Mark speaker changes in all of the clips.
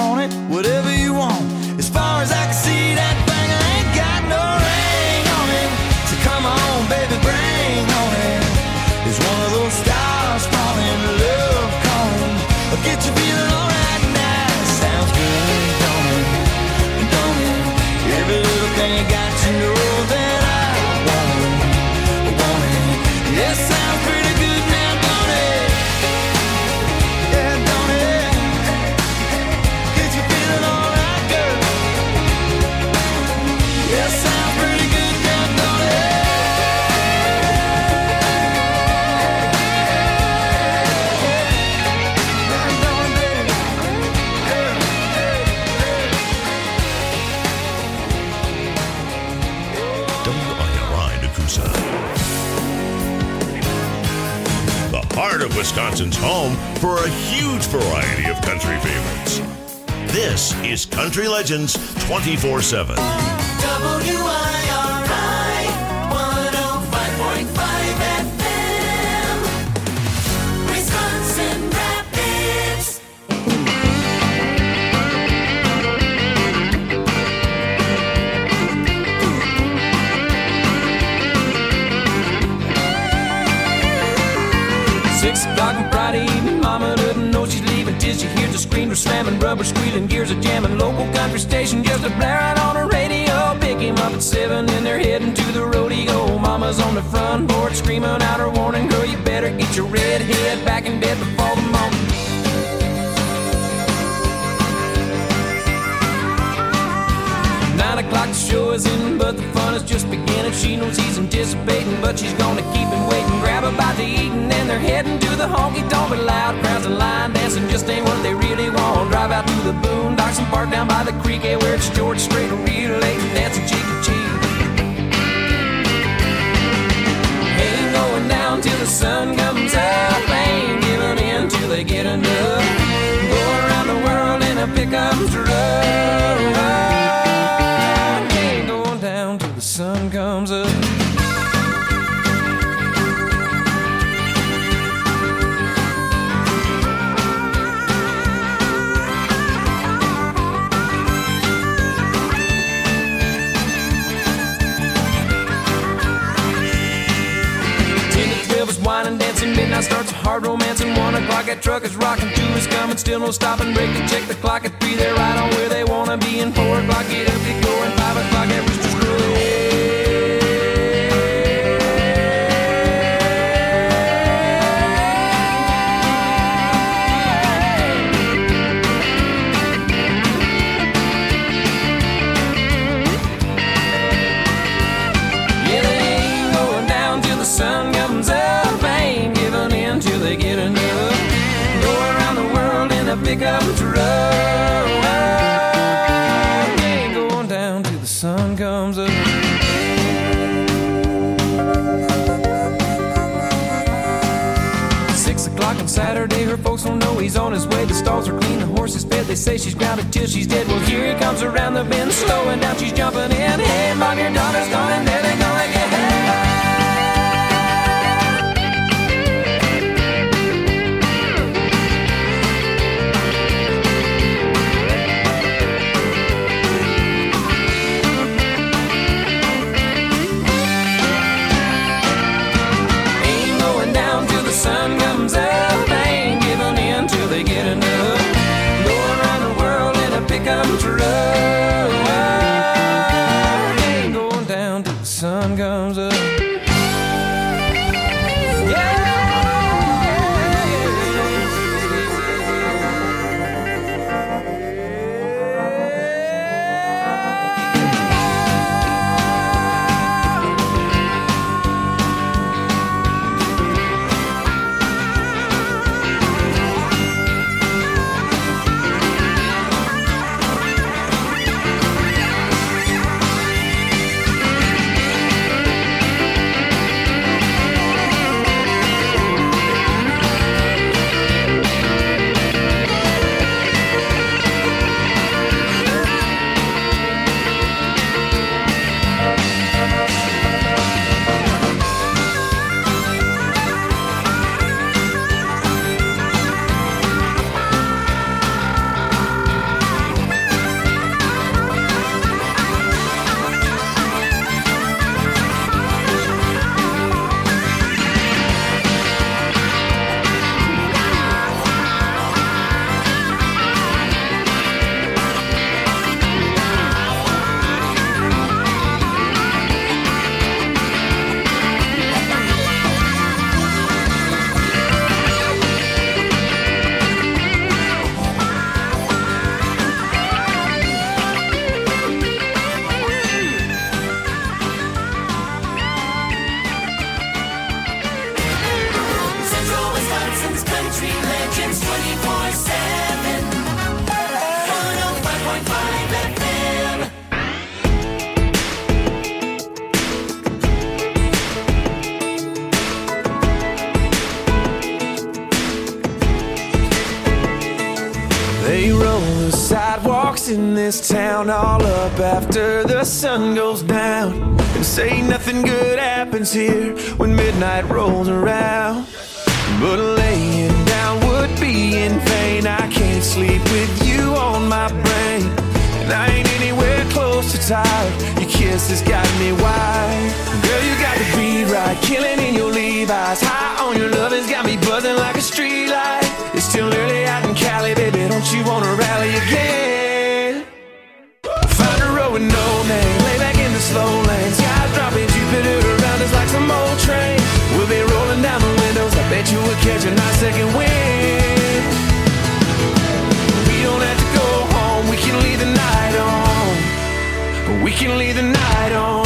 Speaker 1: on it, whatever you want. As far as I can see, that thing ain't got no ring on it. So come on, baby, bring on it. It's one of those stars falling, love calling. I'll get you feeling alright now. Sounds good, don't it? Don't it? Every little thing got you know that I want it. Want it? Yeah, sounds pretty good now, don't it? Yeah, don't it? Get you feeling alright, girl. Yeah, sounds pretty good now, don't it?
Speaker 2: WIRI Nakusa. The heart of Wisconsin's home for a huge variety of country favorites. This is Country Legends 24/7.
Speaker 3: WIRI 105.5 FM, Wisconsin Rapids.
Speaker 1: 6 o'clock on Friday evening, mama doesn't know she's leaving till she hears the screamer slamming, rubber squealing, gears are jamming, local country station just a blaring on the radio. Pick him up at 7 and they're heading to the rodeo. Mama's on the front porch screaming out her warning, girl, you better get your red head back in bed before the morning. 9 o'clock the show is in, but the fun is just beginning. She knows he's anticipating, but she's gonna keep him waiting. Grab a bite to eat and then they're heading to the honky-tonk. But loud crowds and line dancing just ain't what they really want. Drive out to the boondocks and park down by the creek, yeah, where it's George Strait and relating, dancing cheek to cheek. Ain't going down till the sun comes up, ain't giving in till they get enough. Go around the world in a pickup truck. Sun comes up. Wine and dancing, midnight starts a hard romance, and 1 o'clock that truck is rocking, 2 is coming, still no stopping, break to check the clock, at 3 they're right on where they wanna be, and 4 o'clock get up, get going, 5 o'clock that rooster's crowing. Pickup truck, ain't going down till the sun comes up. 6 o'clock on Saturday, her folks don't know he's on his way. The stalls are clean, the horse is fed. They say she's grounded till she's dead. Well, here he comes around the bend, slowing down, she's jumping in. Hey, mom, your daughter's gone, there they go again. Sun comes up, ain't giving in till they get enough. Go around the world in a pickup truck, ain't going down till the sun comes sidewalks in this town all up after the sun goes down, and say nothing good happens here when midnight rolls around. But laying down would be in vain. I can't sleep with you on my brain, and I ain't anywhere close to tired. Your kiss has got me wild. Girl, you got the beat right, killing in your Levi's. High on your love has got me buzzing like a street light. It's still early out in Cali, baby, don't you wanna rally again? Find a road with no name, lay back in the slow lane. Skies dropping, Jupiter around us like some old train. We'll be rolling down the windows, I bet you will catch a nice second wind. We don't have to go home, we can leave the night on. We can leave the night on.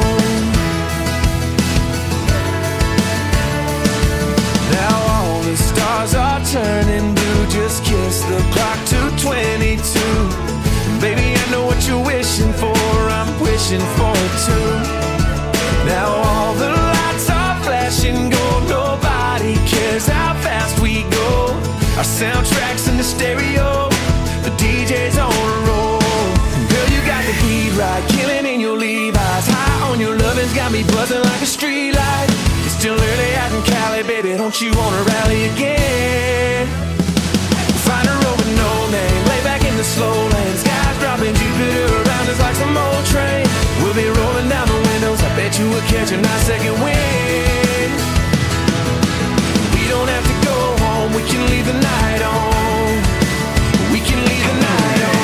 Speaker 1: Now all the stars are turning blue. Just kiss the clock to 22. Baby, I know what you're wishing for, I'm wishing for it too. Now all the lights are flashing gold. Nobody cares how fast we go. Our soundtrack's in the stereo, the DJ's on a roll. Girl, you got the beat right, killing in your Levi's. High on your lovin's got me buzzing like a street light. It's still early out in Cali, baby, don't you wanna rally again? Find a road with no name, lay back in the slow lane. Skies dropping, Jupiter around us like some old train. We'll be rolling down the windows, I bet you will catch a nice second wind. We don't have to go home, we can leave the night on. We can leave the night on.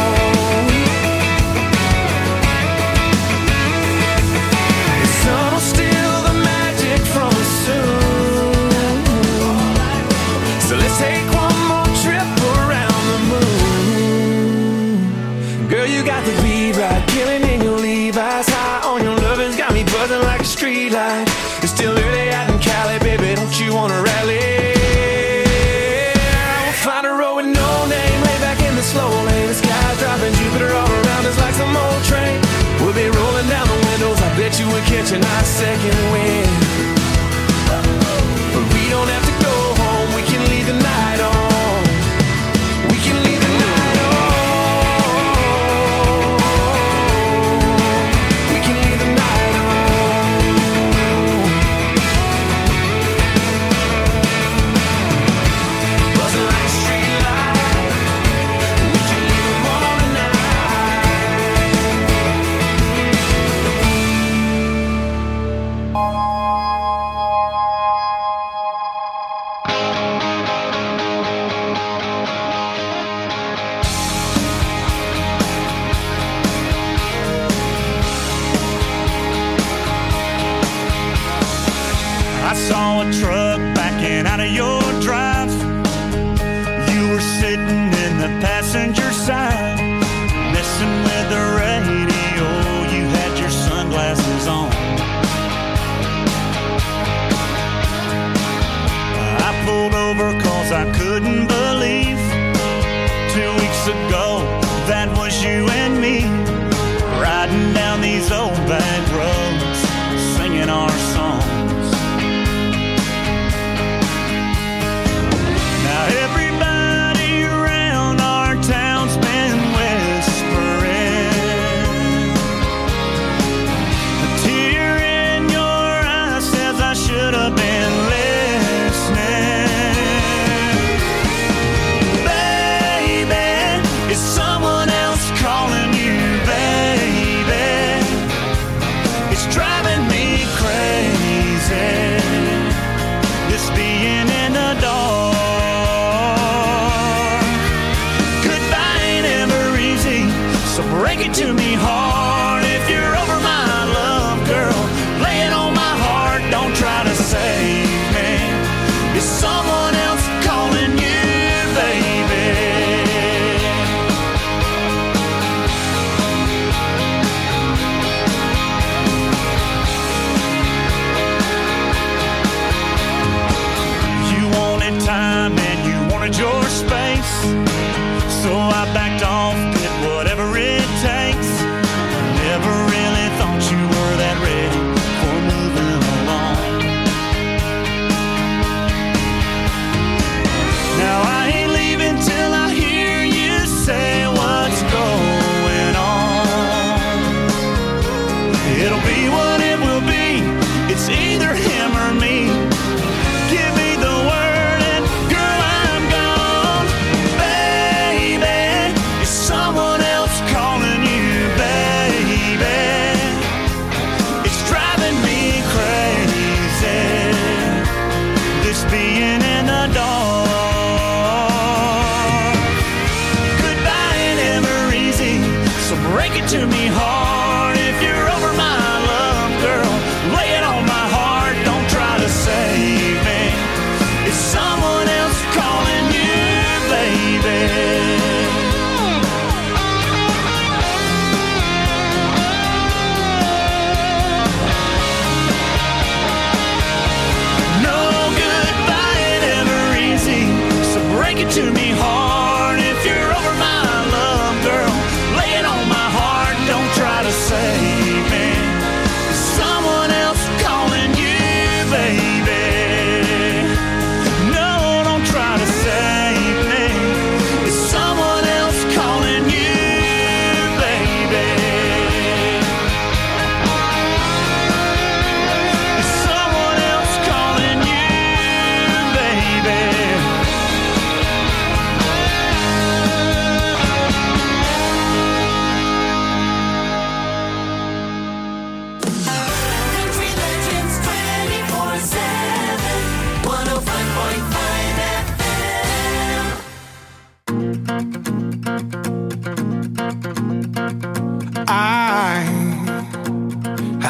Speaker 1: The sun will steal the magic from us soon. So let's take one more trip around the moon. Girl, you got the beat right, killing in your Levi's. High on your lovin's got me buzzing like a street light. It's still early out in Cali, baby, don't you wanna rally? We'll find a road with no name, lay back in the slow lane. The sky's dropping, Jupiter all around us like some old train. We'll be rolling down the windows, I bet you will catch a nice second wind. But we don't have to go home, we can leave the night on. We can leave the night on. We can leave the night on. Buzzing like a street light. We can leave them all tonight.
Speaker 4: I saw a truck backing out of your drive. You were sitting in the passenger side, messing with the radio. You had your sunglasses on. I pulled over 'cause I couldn't believe 2 weeks ago that was you and me, riding down these old back roads, singing our songs. Now everybody around our town's been whispering. A tear in your eye says I should have been listening. Baby, is someone else calling you, baby? It's driving me crazy, this being in the dark. So break it to me hard if you're over my love, girl. Lay it on my heart, don't try to save me. Is someone else calling you, baby? You wanted time and you wanted your space, so I backed off, did whatever it takes.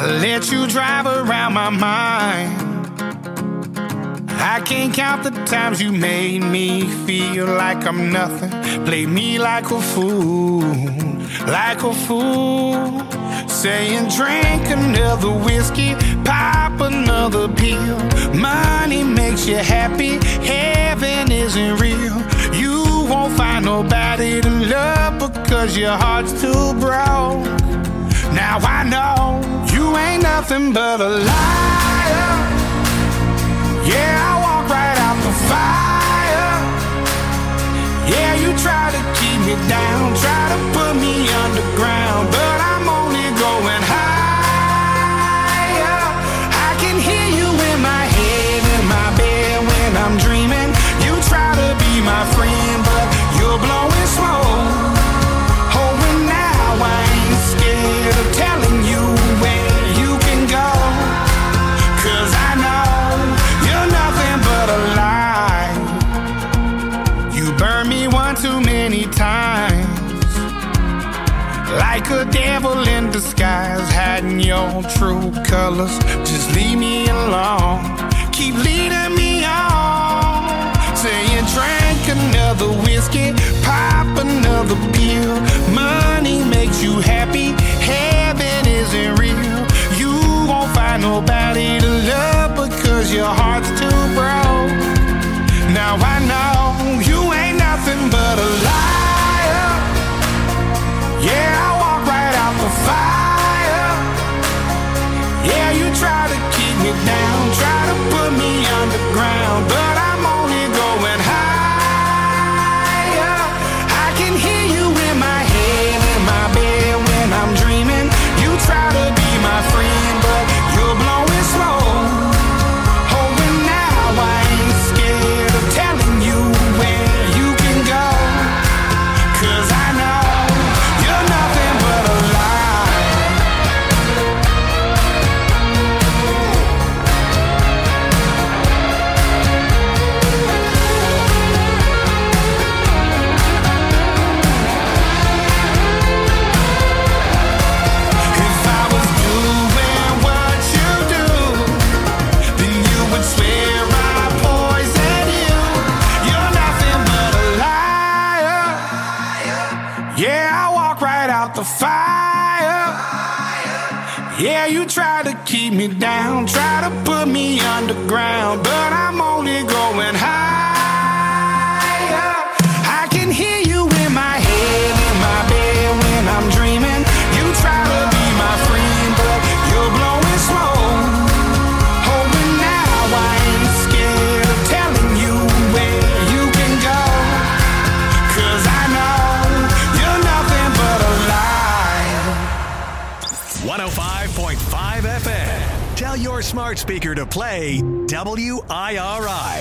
Speaker 5: I let you drive around my mind. I can't count the times you made me feel like I'm nothing. Played me like a fool, like a fool. Saying drink another whiskey, pop another pill. Money makes you happy, heaven isn't real. You won't find nobody to love because your heart's too broke. Now I know you ain't nothing but a liar. Yeah, I walk right out the fire. Yeah, you try to keep me down, try to put me underground, but I'm only going higher. I can hear you in my head, in my bed when I'm dreaming. You try to be my friend, but you're blowing smoke. Oh, and now I ain't scared of telling you where you can go, 'cause I know you're nothing but a lie. You burned me one too many times, like a devil in disguise, hiding your true colors. Just leave me alone, keep leading me on. Saying drink another whiskey, pop another pill. Money makes you happy, heaven isn't real. You won't find nobody to love because your heart's too broke. Now I know you ain't nothing but a liar. Yeah, I walk right out the fire. Yeah, you try to keep me down, try to put me underground, but I'm only going higher. I can hear you in my head, in my bed when I'm dreaming. You try to be my friend, but you're blowing smoke. Oh, and now I ain't scared of telling you where you can go, 'cause I know you're nothing but a lie. If I was doing what you do, then you would swear I poisoned you. You're nothing but a liar. Yeah, I walk right out the fire. Yeah, you try to keep me down, try to put me underground, but I'm only going higher. I can hear you in my head, in my bed when I'm dreaming. You try to be my friend, but you're blowing smoke. Oh, and now I ain't scared of telling you where you can go, 'cause I know you're nothing but a lie.
Speaker 6: 105.5 FM. Tell your smart speaker to play WIRI.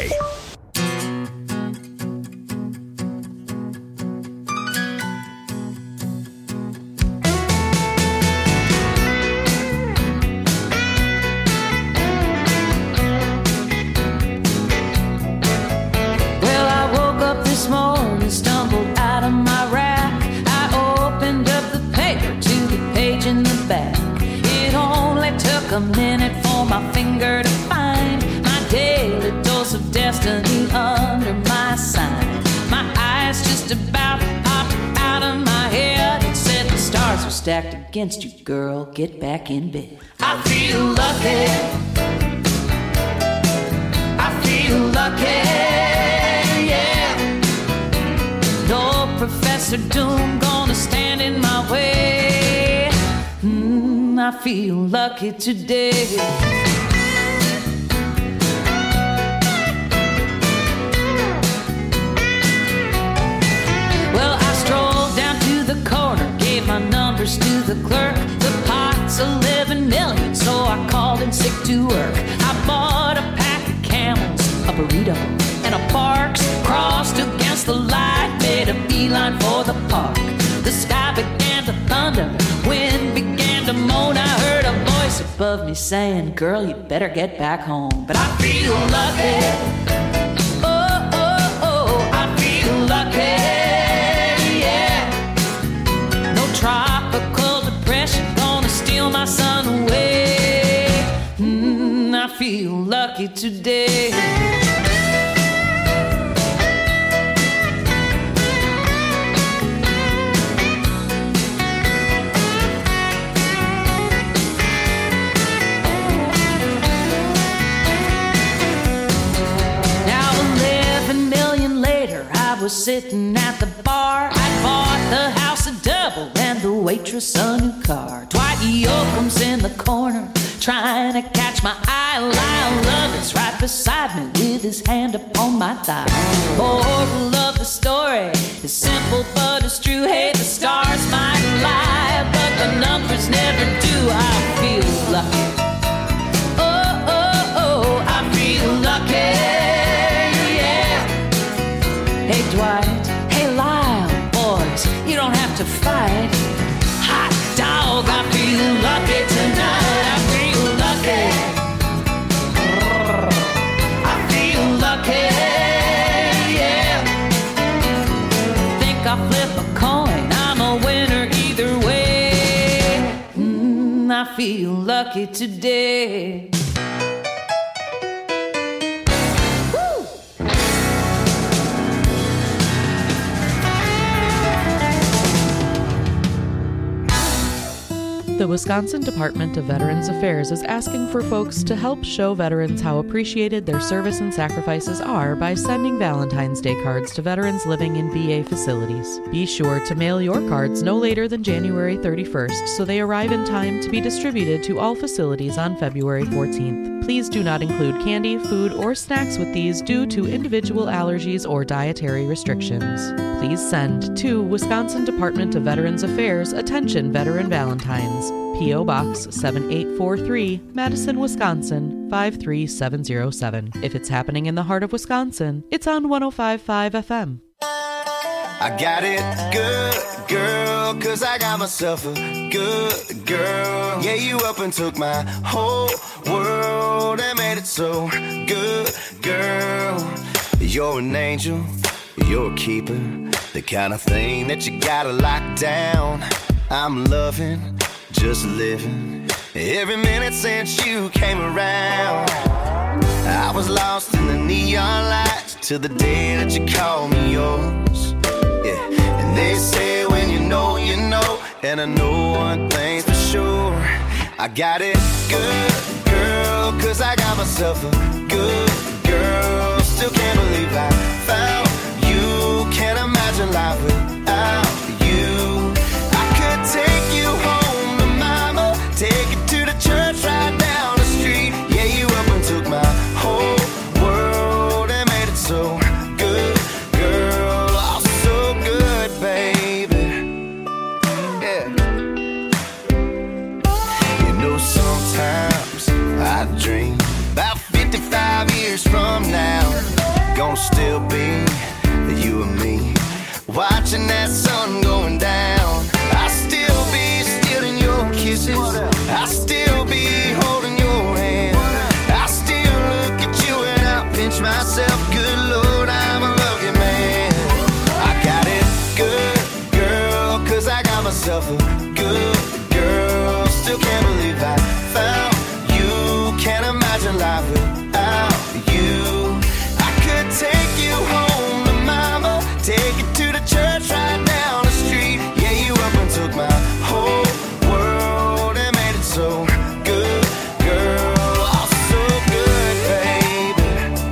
Speaker 7: Well, I woke up this morning, stumbled out of my rack. I opened up the paper to the page in the back. It only took a minute for my finger to find my daily dose of destiny under my sign. My eyes just about popped out of my head. It said the stars are stacked against you, girl. Get back in bed. I feel lucky. I feel lucky. Yeah. No Professor Doom gonna stand in my way. I feel lucky today. Well, I strolled down to the corner, gave my numbers to the clerk. The pot's 11 million, so I called in sick to work. I bought a pack of Camels, a burrito, and a Barks. Crossed against the light, made a beeline for the park. The sky began to thunder, wind began to moan. I heard a voice above me saying, girl, you better get back home. But I feel lucky. Oh, oh, oh, I feel lucky. Yeah. No tropical depression gonna steal my sun away. feel lucky today. Was sitting at the bar. I bought the house a double and the waitress a new car. Dwight Yoakam's in the corner trying to catch my eye. Lyle Lovett's right beside me with his hand upon my thigh. Moral of the story is simple but it's true. Hey, the stars might lie, but the numbers never do. I feel lucky. Oh, oh, oh, I feel lucky. Hey Dwight, hey Lyle, boys, you don't have to fight. Hot dog, I feel lucky tonight. I feel lucky. I feel lucky, yeah. Think I'll flip a coin, I'm a winner either way. I feel lucky today.
Speaker 8: The Wisconsin Department of Veterans Affairs is asking for folks to help show veterans how appreciated their service and sacrifices are by sending Valentine's Day cards to veterans living in VA facilities. Be sure to mail your cards no later than January 31st so they arrive in time to be distributed to all facilities on February 14th. Please do not include candy, food, or snacks with these due to individual allergies or dietary restrictions. Please send to Wisconsin Department of Veterans Affairs, attention Veteran Valentines, P.O. Box 7843, Madison, Wisconsin 53707. If it's happening in the heart of Wisconsin, it's on 105.5 FM.
Speaker 1: I got it good, girl, 'cause I got myself a good girl. Yeah, you up and took my whole world and made it so good, girl. You're an angel, you're a keeper, the kind of thing that you gotta lock down. I'm loving, just living, every minute since you came around. I was lost in the neon lights till the day that you called me yours. Yeah, and they say when you know, you know, and I know one thing's for sure. I got it good, girl, 'cause I got myself a good girl. Still can't believe I found you, can't imagine life without you. I could take you home to mama, take you to the church right down the street. Yeah, you up and took my whole world and made it so good, girl. Oh, so good, baby. Yeah. You know, sometimes I dream about 55 years from now, gonna still be you and me, watching that sun going down. I'll still be stealing your kisses, I'll still be holding your hand, I'll still look at you and I'll pinch myself. Good Lord, I'm a lucky man. I got it good, girl, 'cause I got myself a good girl. Still can't believe I found you, can't imagine life without you. I could take you home to mama, take you to the church right down the street. Yeah, you up and took my whole world and made it so good, girl. Oh, so good, baby.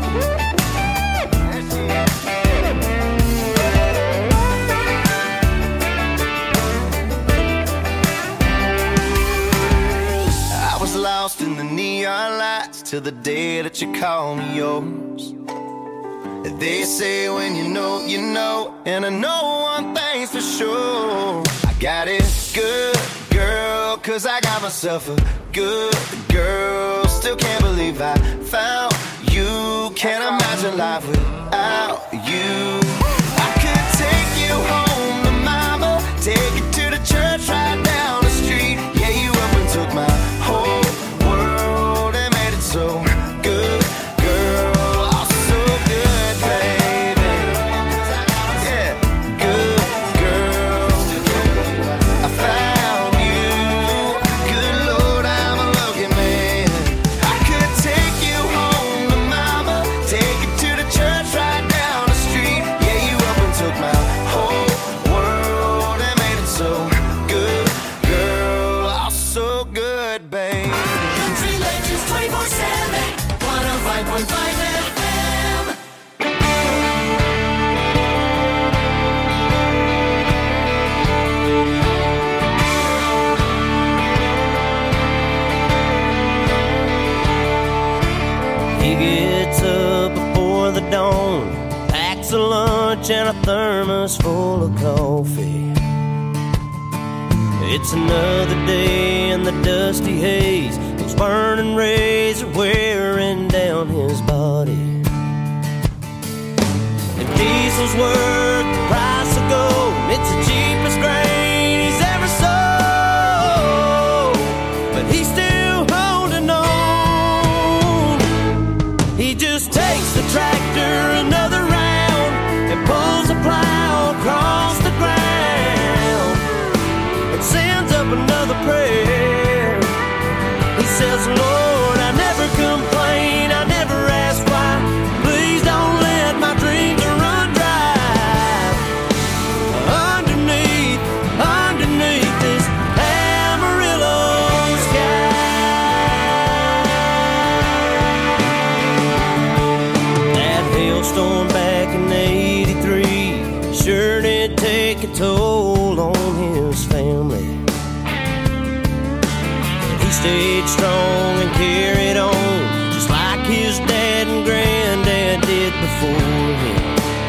Speaker 1: I was lost in the neon lights till the day that you called me yours. They say when you know, you know, and I know one thing's for sure. I got it good, girl, 'cause I got myself a good girl. Still can't believe I found you, can't imagine life without you. I could take you home to mama, take you to the church right down the street. Yeah, you up and took my whole world and made it so good, girl. Oh, so good, baby. Yeah, good girl. I found you. Good Lord, I'm a lucky man. I could take you
Speaker 9: of dawn, packs of lunch and a thermos full of coffee. It's another day in the dusty haze. Those burning rays are wearing down his body. If diesel's worth the price of gold, it's the cheapest grain he's ever sold. But he's still holding on. He just takes the tractor another round and pulls a plow across the ground and sends up another prayer. He says, Lord, I never complain, I never ask why. Please don't let my dreams run dry. Underneath this Amarillo sky. That hailstorm back in '83 sure did take a toll on his family. He stayed strong and carried on, just like his dad and granddad did before him.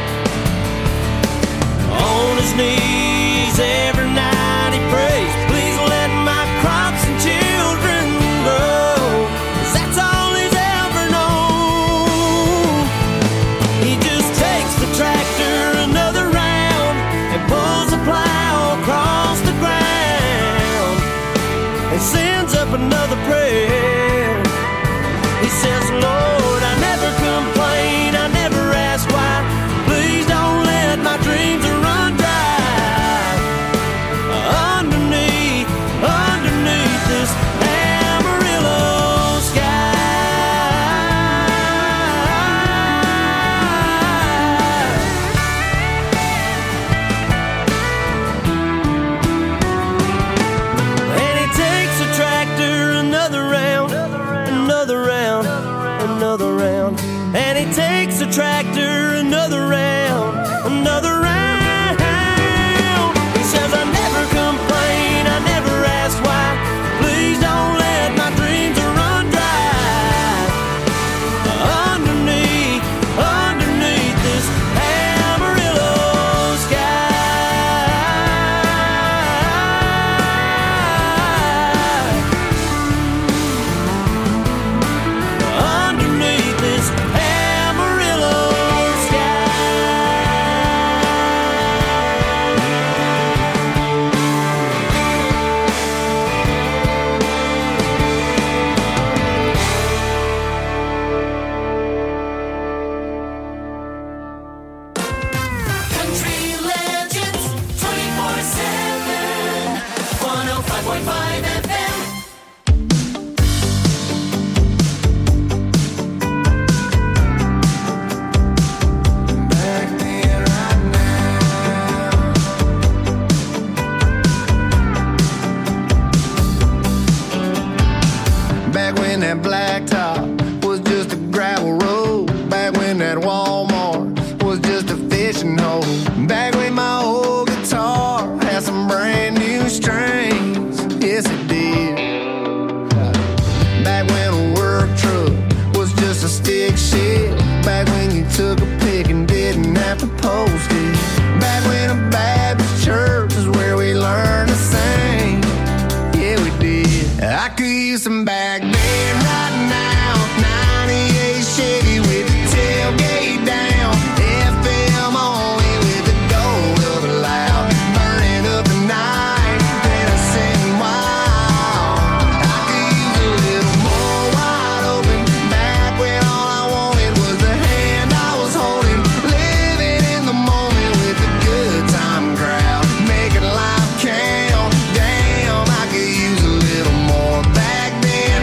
Speaker 9: On his knees every night he prays, please let my crops and children grow, 'cause that's all he's ever known. He just takes the tractor another round and pulls the plow across the ground and sends up another prayer. He says, Lord, I never complain, I never ask why. Please don't let my dreams run dry. Underneath this Amarillo And he takes a tractor another round, another round, another round. And he takes a tractor another round, another round. He says, I never complain, I never ask why. Please don't let my dreams run dry. Underneath this Amarillo sky. Underneath this Amarillo sky.
Speaker 3: Country Legends 24/7. 105.5 FM.
Speaker 1: Back then, right now. Back when that blacktop was just a gravel road. Back when that Walmart was just a fishing hole. Back when my old guitar had some brand new strings. Yes, it did. Back when a work truck was just a stick shift. Back when you took a pick and didn't have to post it. Back when a Baptist church is where we learned to sing. Yeah, we did. I could use some back then right now. 98 Chevy with the tailgate down. FM only with the gold of a loud. Burning up the night, then I sing wild. I could use a little more wide open. Back when all I wanted was the hand I was holding. Living in the moment with the good time crowd. Making life count. Damn, I could use a little more back then,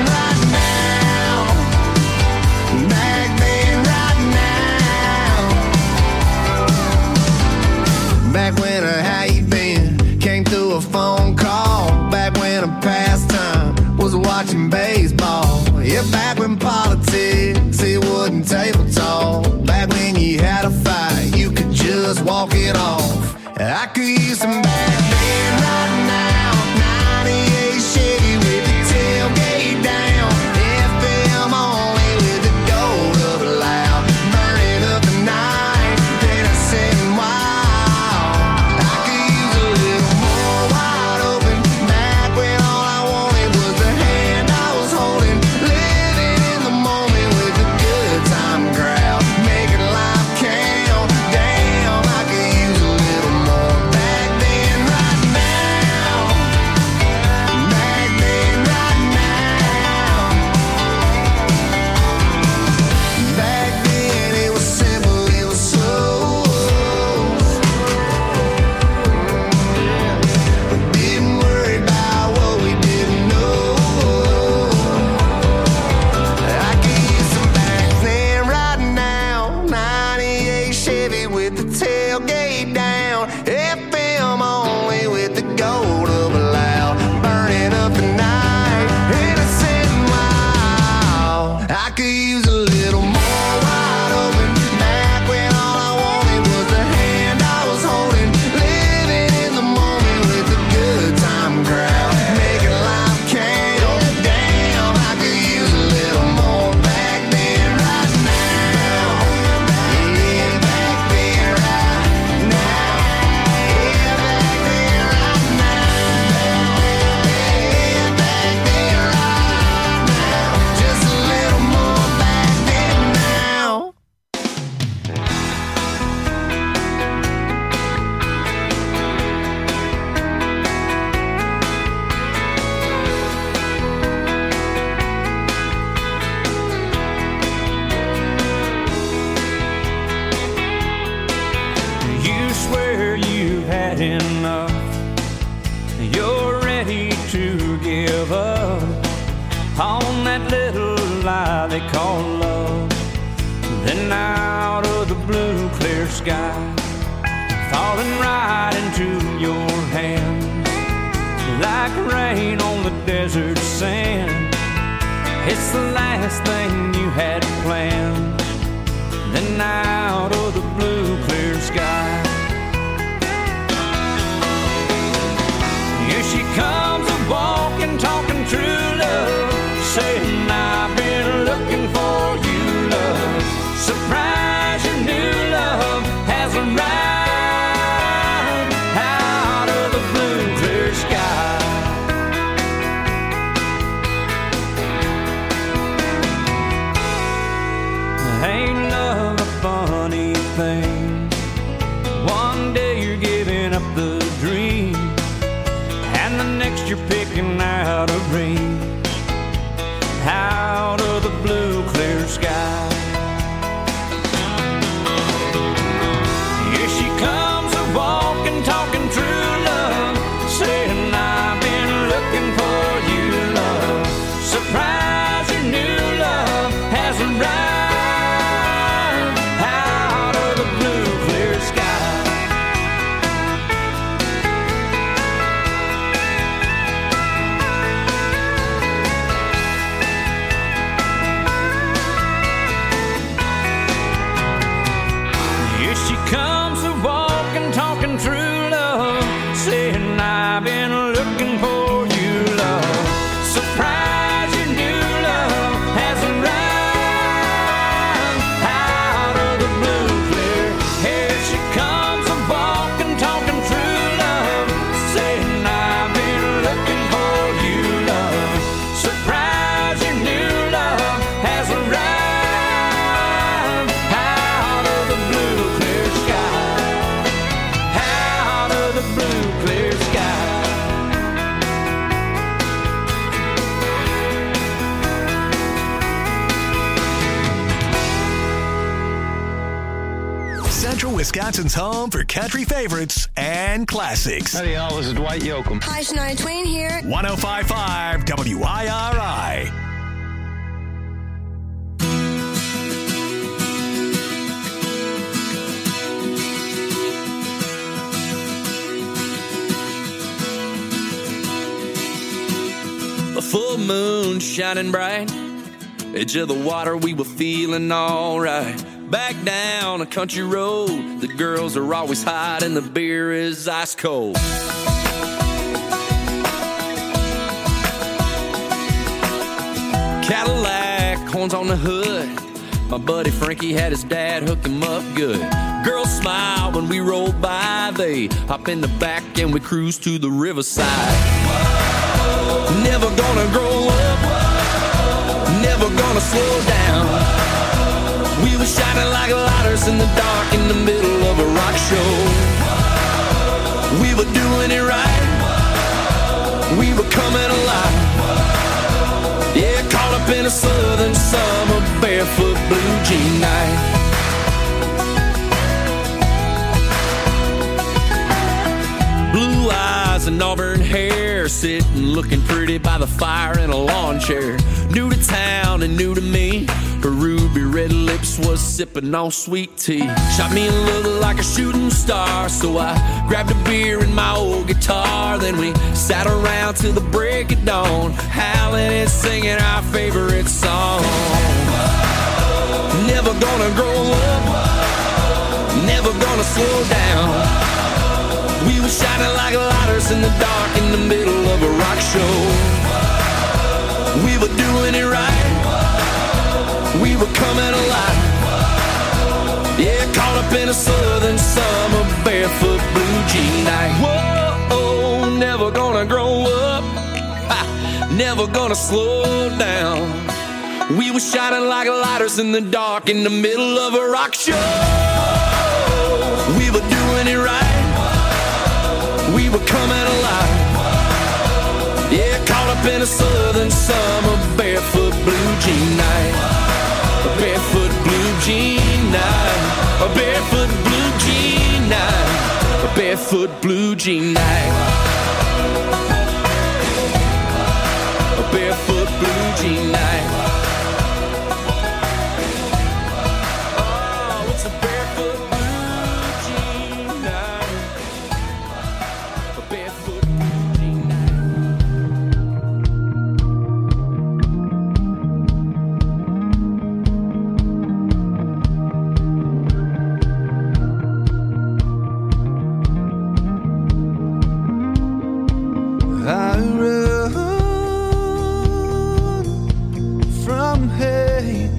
Speaker 4: give up on that little lie they call love. Then out of the blue clear sky, falling right into your hands, like rain on the desert sand. It's the last thing you had planned. Then out of the blue clear sky, here she comes a-walking, talking true love, saying I've been looking for you, love. Surprise, your new love has arrived out of the blue clear sky. Ain't love a funny thing? One day you're giving up the dream, and the next you're picking out a ring out of the blue clear sky. Here she comes a-walking, talking true love, saying I've been looking for you, love. Surprise, your new love has arrived out of the blue clear sky. Comes a-walking, talking true love, saying I've been looking for you, love. Surprise, your new love has arrived out of the blue clear. Here she comes a-walking, talking true love, saying I've been looking for you, love. Surprise, your new love has arrived out of the blue clear sky. Out of the blue clear sky.
Speaker 6: Central Wisconsin's home for country favorites and classics.
Speaker 10: Howdy, y'all. This is Dwight Yoakam.
Speaker 11: Hi, Shania Twain here.
Speaker 6: 105.5 WIRI.
Speaker 12: A full moon shining bright, edge of the water, we were feeling alright. Back down a country road, the girls are always hot and the beer is ice cold. Cadillac, horns on the hood, my buddy Frankie had his dad hook him up good. Girls smile when we roll by, they hop in the back and we cruise to the riverside. Never gonna grow up, never gonna slow down. We were shining like lighters in the dark in the middle of a rock show. We were doing it right, we were coming alive. Yeah, caught up in a southern summer, barefoot blue jean night. Blue eyes and auburn hair, sitting looking pretty by the fire in a lawn chair. New to town and new to me, her ruby red lips was sipping on sweet tea. Shot me a look like a shooting star, so I grabbed a beer and my old guitar. Then we sat around till the break of dawn, howling and singing our favorite song. Never gonna grow up, never gonna slow down. We were shining like lighters in the dark in the middle of a rock show. We were doing it right, we were coming alive. Yeah, caught up in a southern summer, barefoot blue jean night. Whoa, never gonna grow up, never gonna slow down. We were shining like lighters in the dark in the middle of a rock show. We were doing it right, we were coming alive. Yeah, caught up in a southern summer, barefoot blue jean night. A barefoot blue jean night. A barefoot blue jean night. A barefoot blue jean night.
Speaker 1: I run from hate.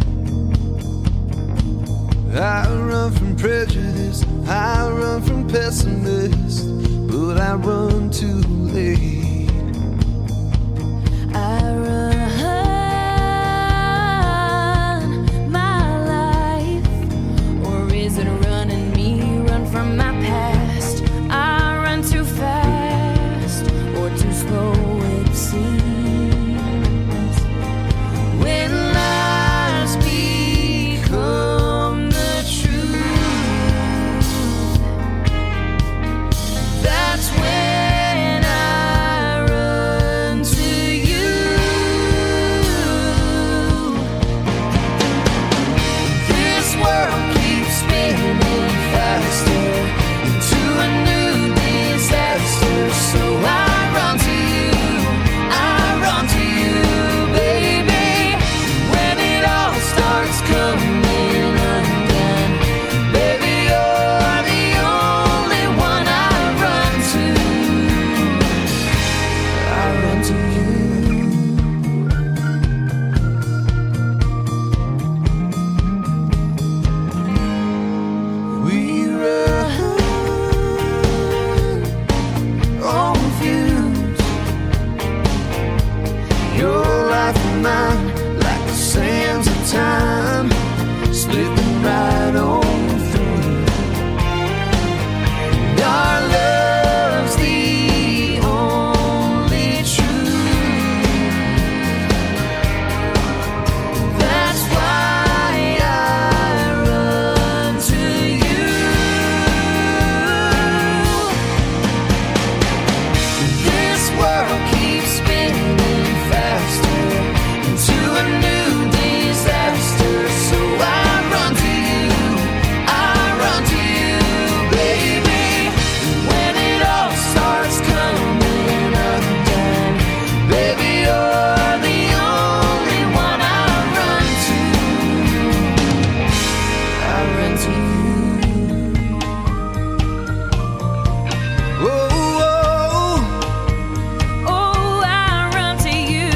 Speaker 1: I run from prejudice. I run from pessimists. But I run too late.
Speaker 7: I run my life, or is it running me? Run from my past. I run too fast, or too slow it seems. When lies become the truth, that's when I run to you. This world keeps spinning faster into a new disaster, so I run to you. I run to you, baby. When it all starts coming undone, baby, you're the only one I run to. I run to you.
Speaker 1: We run on fumes. Your life and mine, like the sands of time, slipping right on through. And our love's the only truth. That's why I run to you. This world keeps spinning faster into a new disaster, so I run to you. I run to you, baby. When it all starts coming undone, baby, you're the only one I run to. I run to you. Oh, oh, I run to you.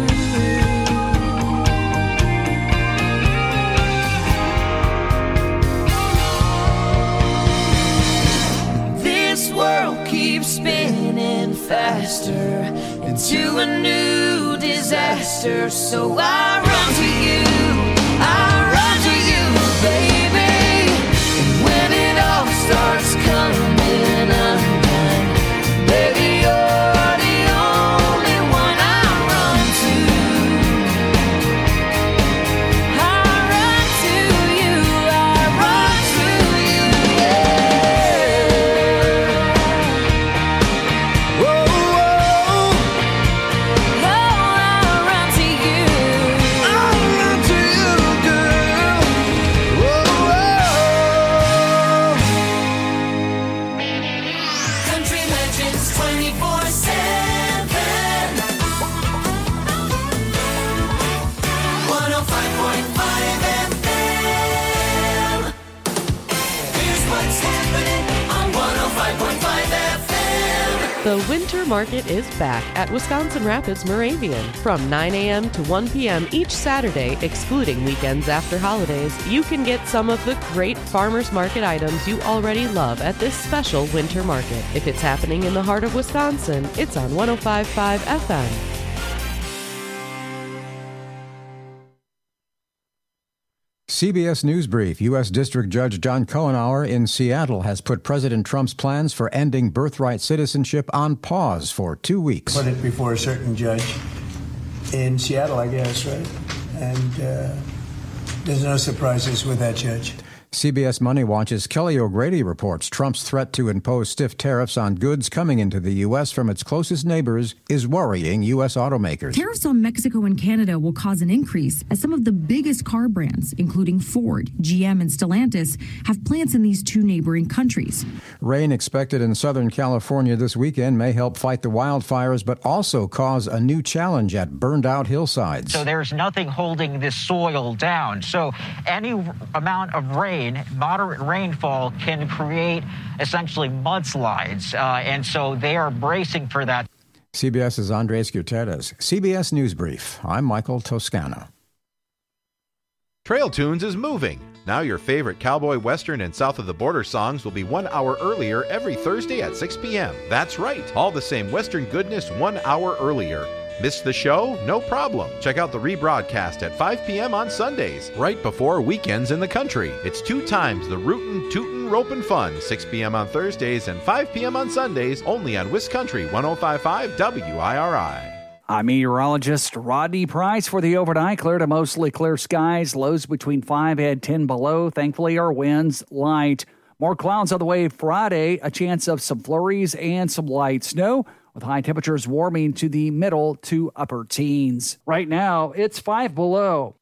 Speaker 1: This world keeps spinning faster into a new disaster, so I run to you. I run to you, baby. And when it all starts coming undone, baby, you're the only one I run to. I run to you. I run to you, yeah. Whoa, whoa. Oh, I run to you. I run to you, girl. Whoa, whoa.
Speaker 3: Country Legends 24/7. 105.5 FM. Here's what's happening on 105.5 FM.
Speaker 8: The Winter Market is back at Wisconsin Rapids Moravian. From 9 a.m. to 1 p.m. each Saturday, excluding weekends after holidays, you can get some of the great farmers market items you already love at this special Winter Market. If it's happening in the heart of Wisconsin, it's on 105.5 FM.
Speaker 10: CBS News Brief. U.S. District Judge John Cohenauer in Seattle has put President Trump's plans for ending birthright citizenship on pause for 2 weeks.
Speaker 11: Put it before a certain judge in Seattle, I guess, right? And there's no surprises with that judge.
Speaker 10: CBS Money Watch's Kelly O'Grady reports Trump's threat to impose stiff tariffs on goods coming into the U.S. from its closest neighbors is worrying U.S. automakers.
Speaker 13: Tariffs on Mexico and Canada will cause an increase as some of the biggest car brands, including Ford, GM, and Stellantis, have plants in these two neighboring countries.
Speaker 10: Rain expected in Southern California this weekend may help fight the wildfires, but also cause a new challenge at burned-out hillsides.
Speaker 14: So there's nothing holding this soil down. So any amount of rain, moderate rainfall, can create essentially mudslides. And so they are bracing for that.
Speaker 10: CBS's Andres Gutierrez. CBS News Brief. I'm Michael Toscano.
Speaker 15: Trail Tunes is moving. Now your favorite cowboy, western, and south of the border songs will be 1 hour earlier every Thursday at 6 p.m. That's right, all the same western goodness 1 hour earlier. Missed the show? No problem. Check out the rebroadcast at 5 p.m. on Sundays, right before weekends in the country. It's 2 times the rootin', tootin', ropin' fun, 6 p.m. on Thursdays and 5 p.m. on Sundays, only on Wiscountry 105.5 WIRI.
Speaker 16: I'm meteorologist Rodney Price for the overnight. Clear to mostly clear skies, lows between 5 and 10 below. Thankfully, our winds light. More clouds on the way Friday, a chance of some flurries and some light snow, with high temperatures warming to the middle to upper teens. Right now, it's 5 below.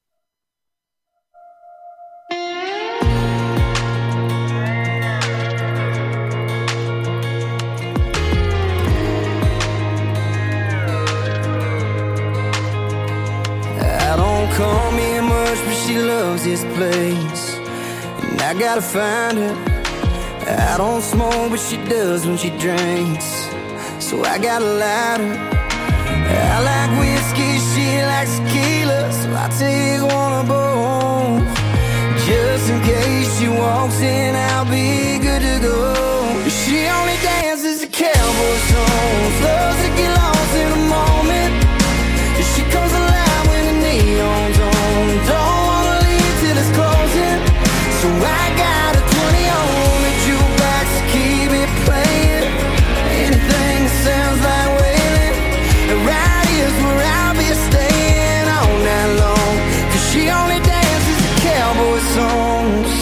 Speaker 3: I don't call me much, but she loves this place, and I gotta find her. I don't smoke, but she does when she drinks, so I got a lighter. I like whiskey, she likes tequila, so I take one of both. Just in case she walks in, I'll be good to go. She only dances to cowboy songs, loves to get lost in a moment. She comes alive when the neon's on, don't wanna leave till it's closing. So I got a 20 on the jukebox to keep it playing. Anything that sounds like wailing, right here's where I'll be staying all night long. 'Cause she only dances to cowboy songs.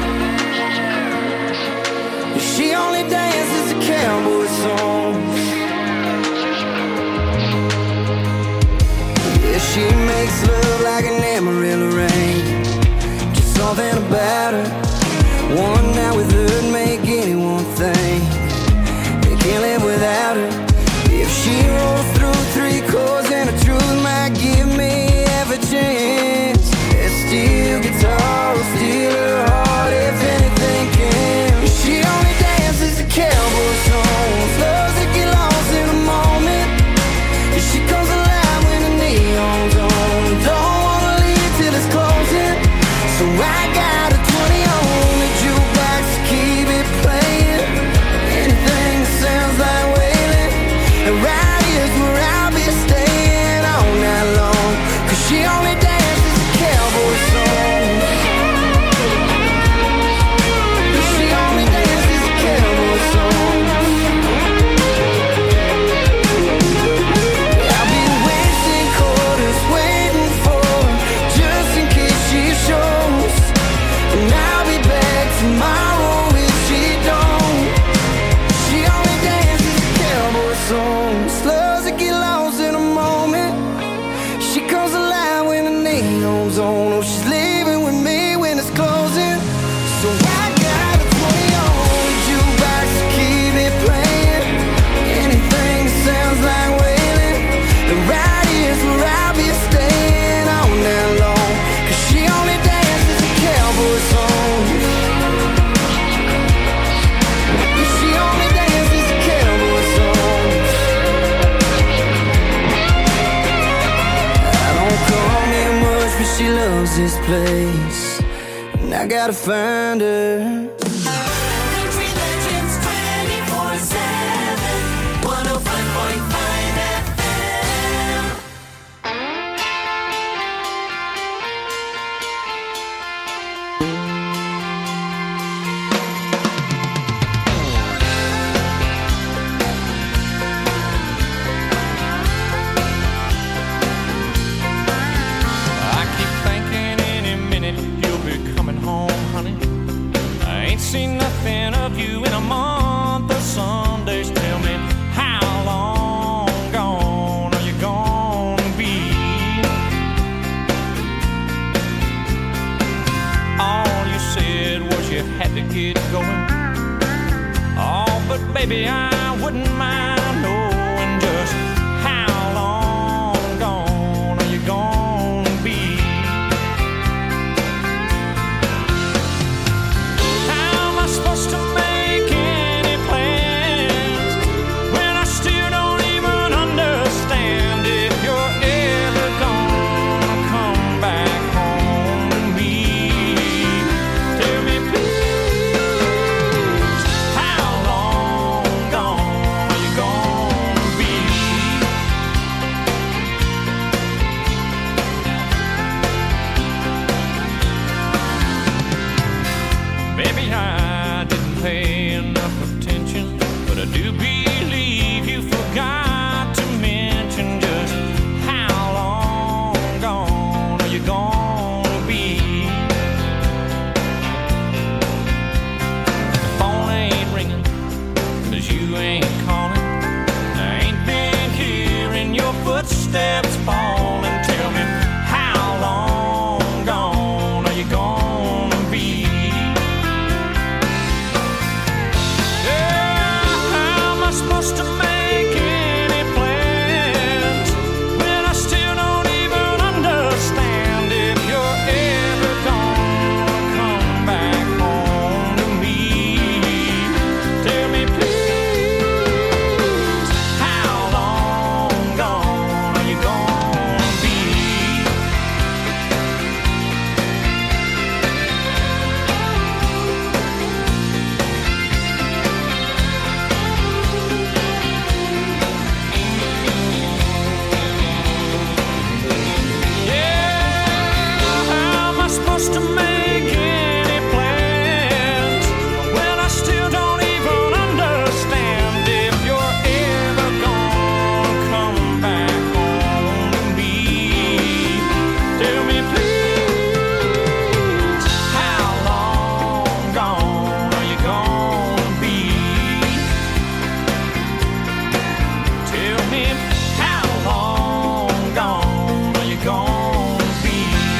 Speaker 3: She only dances to cowboy songs. Yeah, she makes love like an Amarillo rain. Just something about her. One night with her'd make anyone think they can't live without her. If she rolls through 3 chords and the truth might give me half a chance, that steel guitar will steal her heart if anything can. She only dances to cowboy songs, loves to get lost in a moment. She comes alive when the neon's on, don't wanna leave till it's closing. So I got a 20 on the jukebox to keep it playing. Anything that sounds like wailing, and right here's where I'll be staying all night long. 'Cause she only dances to cowboy songs. She only dances to cowboy songs. I'll be wasting quarters waiting for her, just in case she shows. And I'll be back tomorrow if she don't. She only dances to cowboy songs, loves to get lost in a moment. She comes alive when the neon's on. Oh, she's leaving with me when it's closing. So I got a 20 on the jukebox to keep it playing. Anything that sounds like wailing, and right here's where I'll be staying all night long. 'Cause she only dances to cowboy songs. She only dances to cowboy songs. I don't call me much, but she loves this place, and I gotta find her.
Speaker 17: Country Legends 24/7, 105.5 FM.
Speaker 4: I keep thinking any minute you'll be coming home, honey. I ain't seen nothing of you in a month of Sundays. Tell me, how long gone are you gonna be? All you said was you had to get going. Oh, but baby, I wouldn't mind knowing just how long gone are you gonna be? How am I supposed to make any plans when I still don't even understand footsteps fall and tell me how long gone are you gonna be? Yeah, how am I supposed to make any plans when I still don't even understand if you're ever gonna come back home to me? Tell me please, how long gone are you gonna be? How am I supposed to make any plans when I still don't even understand if you're ever gonna come back home to me? Tell me please, how long gone are you gonna be? Tell me how long gone are you gonna be?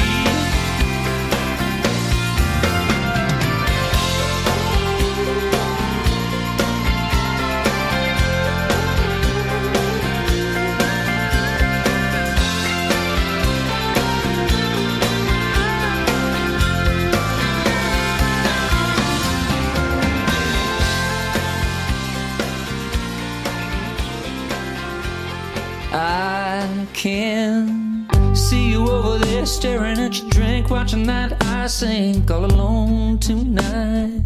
Speaker 4: I can see you over there staring at your drink, watching that I sink all alone tonight.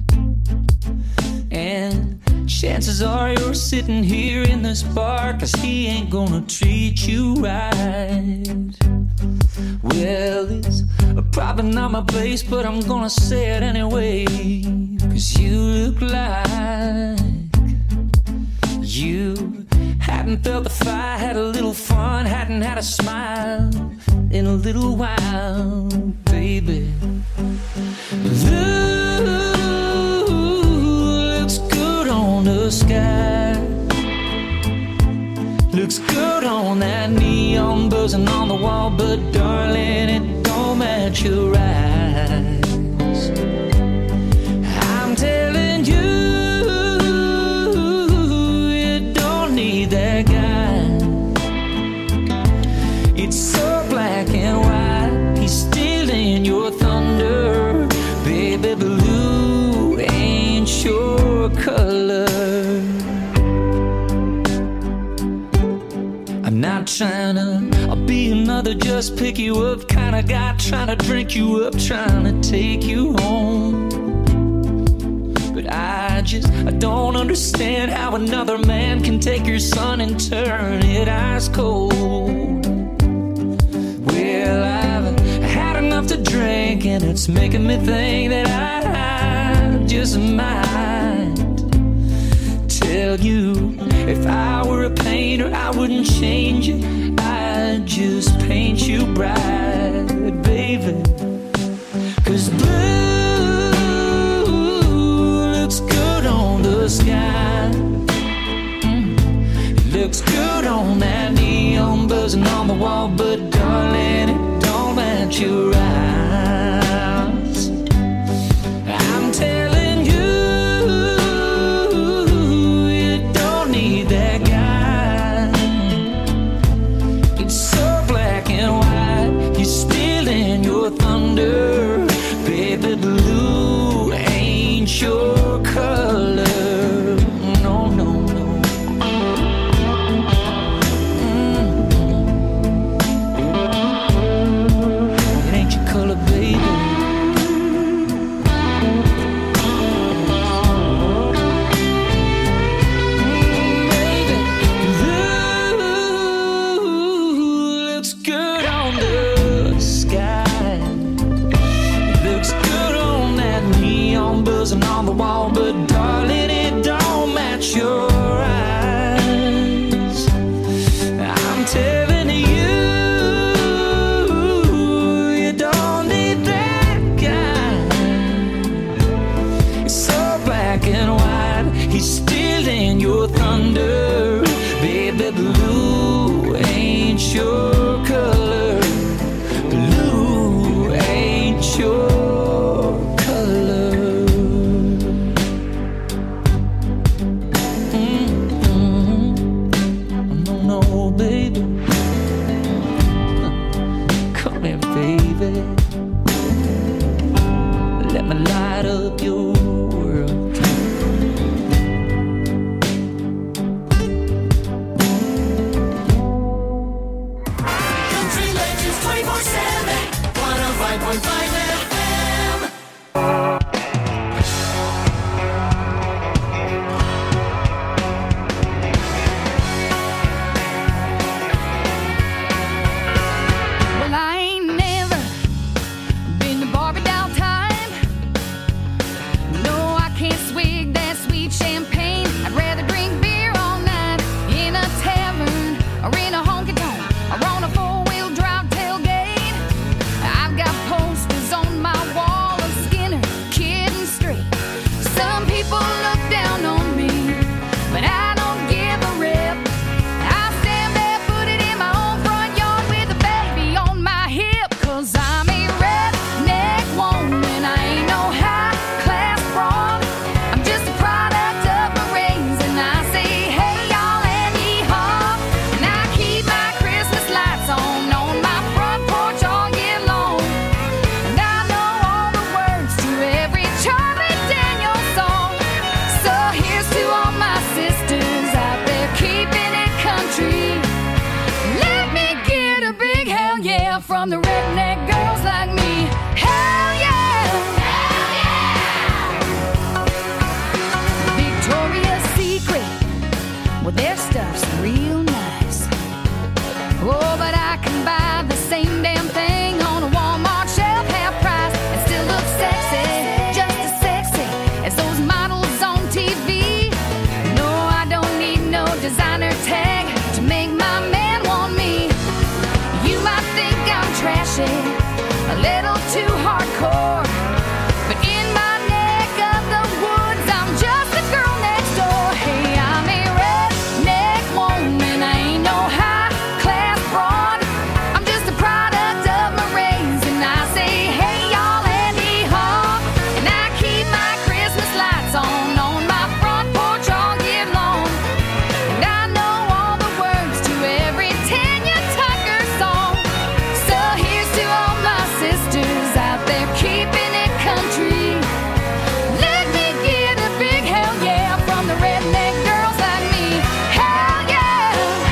Speaker 4: And chances are you're sitting here in this bar, 'cause he ain't gonna treat you right. Well, it's probably not my place, but I'm gonna say it anyway, 'cause you look like you hadn't felt the fire, had a little fun, hadn't had a smile in a little while, baby. Looks good on the sky, looks good on that neon buzzing on the wall, but darling, it don't match your eyes. I'm telling you, need that guy. It's so black and white, he's stealing your thunder. Baby blue ain't your color. I'm not trying to be another just pick you up kind of guy, trying to drink you up, trying to take you home. But I don't understand how another man can take your sun and turn it ice cold. Well, I've had enough to drink, and it's making me think that I just might tell you, if I were a painter, I wouldn't change you, I'd just paint you bright, baby. 'Cause the sky, it looks good on that neon buzzing on the wall, but darling, it don't match your eyes. I'm telling you, you don't need that guy. It's so black and white, he's stealing your thunder. Baby blue ain't your color. No, no, no. It ain't your color, baby.
Speaker 7: up your world.
Speaker 17: Country Legends 24/7, 105.5 FM.
Speaker 18: Well, I ain't never been to Barbie doll time. No, I can't swig that sweet champagne. I'd rather drink beer all night in a tavern or in a honky-tonk or on a four-wheel drive tailgate. I've got posters on my wall of Skinner, Kid and Straight. Some people look down on me, but I don't give a rip. I stand barefooted in my own front yard with a baby on my hip. 'Cause I'm a redneck woman, I ain't no high-class broad. I'm just a product of my raising. I say, hey, y'all, and yee-haw. And I keep my Christmas lights on my front porch all year long. And I know all the words to every Charlie Daniels song. So here's to all my sisters out there keeping it country. Let me get a big hell yeah from the redneck girls like me. Hell yeah! Hell yeah! Victoria's Secret, well, their stuff's real nice. Oh, but I can buy the same damn thing on a Walmart shelf, half price, and still look sexy, just as sexy as those models on TV. No, I don't need no designer tag to make my man want me. You might think I'm trashy, a little too hardcore, but in my neck of the woods, I'm just a girl next door. Hey, I'm a redneck woman, I ain't no high-class broad. I'm just a product of my raising. I say, hey, y'all, and yee-haw. And I keep my Christmas lights on my front porch all year long. And I know all the words to every Tanya Tucker song. So here's to all my sisters out there keeping it country. Let me get a big hell yeah from the redneck girls like me. Hell yeah!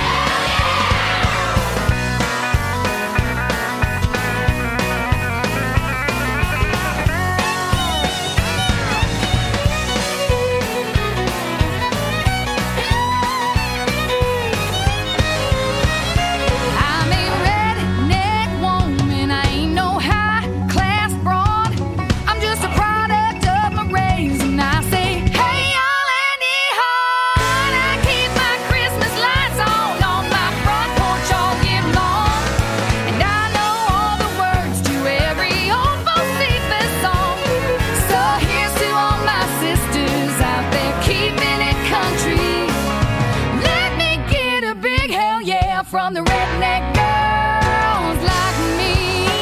Speaker 18: I'm a redneck woman, I ain't no high-class broad. I'm just a product of my raising. I say, hey, y'all, and yee-haw. And I keep my Christmas lights on my front porch all year long. And I know all the words to every old Bocephus song. So here's to all my sisters out there keeping it country. Let me get a big hell yeah from the redneck girls like me.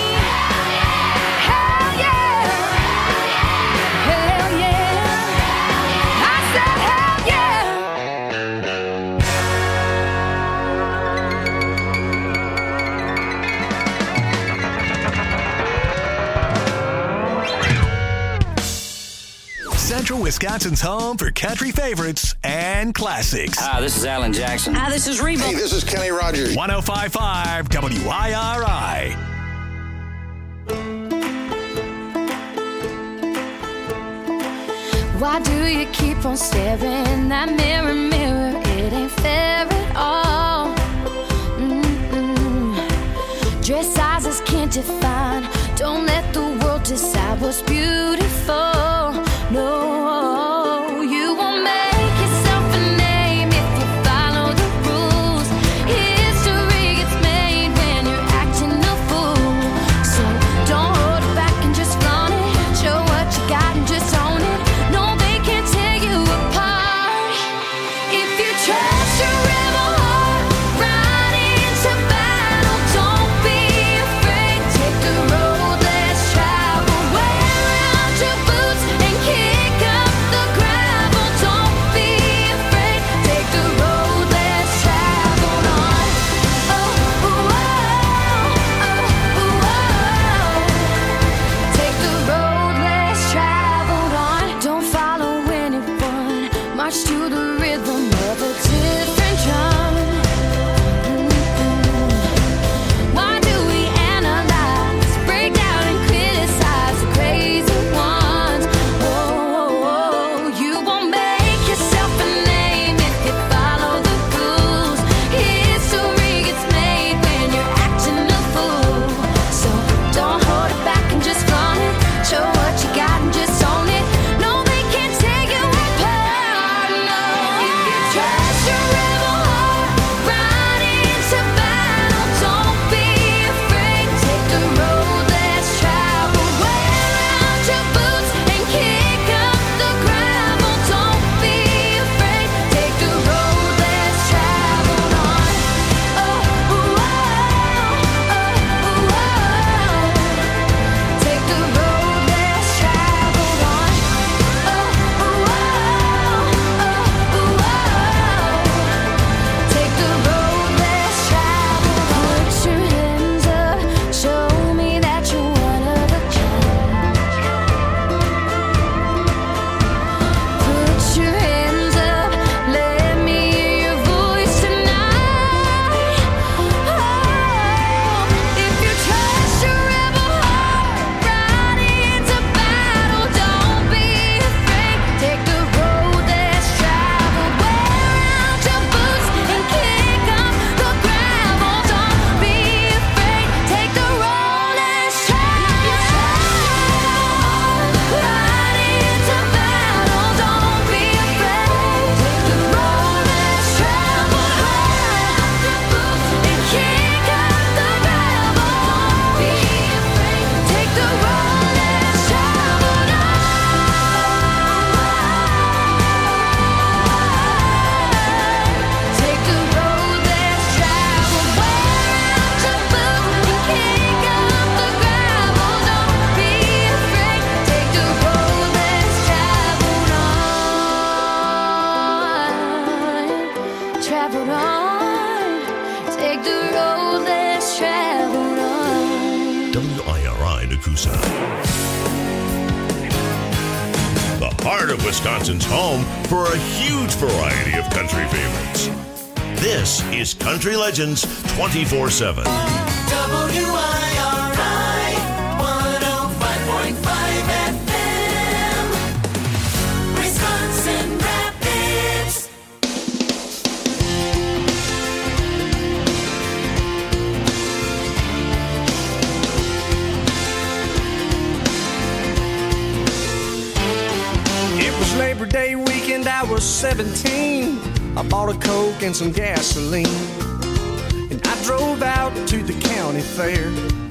Speaker 18: Hell yeah! Hell yeah! I said hell yeah!
Speaker 6: Central Wisconsin's home for country favorites and classics.
Speaker 19: Hi, this is Alan Jackson.
Speaker 20: Hi, this is Reba.
Speaker 6: Hey, this is Kenny Rogers. 105.5 WIRI.
Speaker 18: Why do you keep on staring? That mirror, mirror, it ain't fair at all. Dress sizes can't define. Don't let the world decide what's beautiful. No, you won't make yourself a name if you follow the rules. History gets made when you're acting a fool. So don't hold it back and just flaunt it. Show what you got and just own it. No, they can't tear you apart. If you trust your rebel heart, ride into battle. Don't be afraid. Take the
Speaker 2: Tucson. The heart of Wisconsin's home for a huge variety of country favorites. This is Country Legends 24/7.
Speaker 17: WIRI 105.5 FM, Wisconsin Rapids.
Speaker 19: It was Labor Day weekend, I was 17. I bought a Coke and some gasoline, and I drove out to the county fair.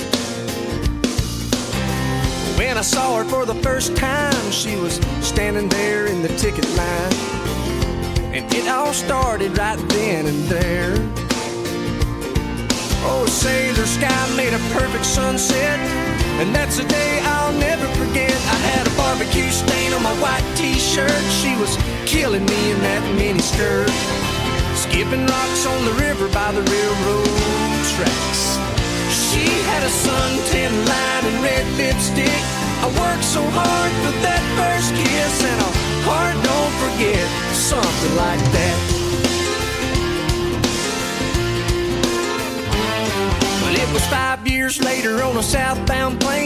Speaker 19: When I saw her for the first time, she was standing there in the ticket line, and it all started right then and there. Oh, say, the sky made a perfect sunset, and that's a day I'll never forget. I had a barbecue stain on my white t-shirt. She was killing me in that mini skirt, skipping rocks on the river by the railroad tracks. She had a suntan line and red lipstick. I worked so hard for that first kiss, and a heart don't forget, something like that. Well, it was 5 years later on a southbound plane.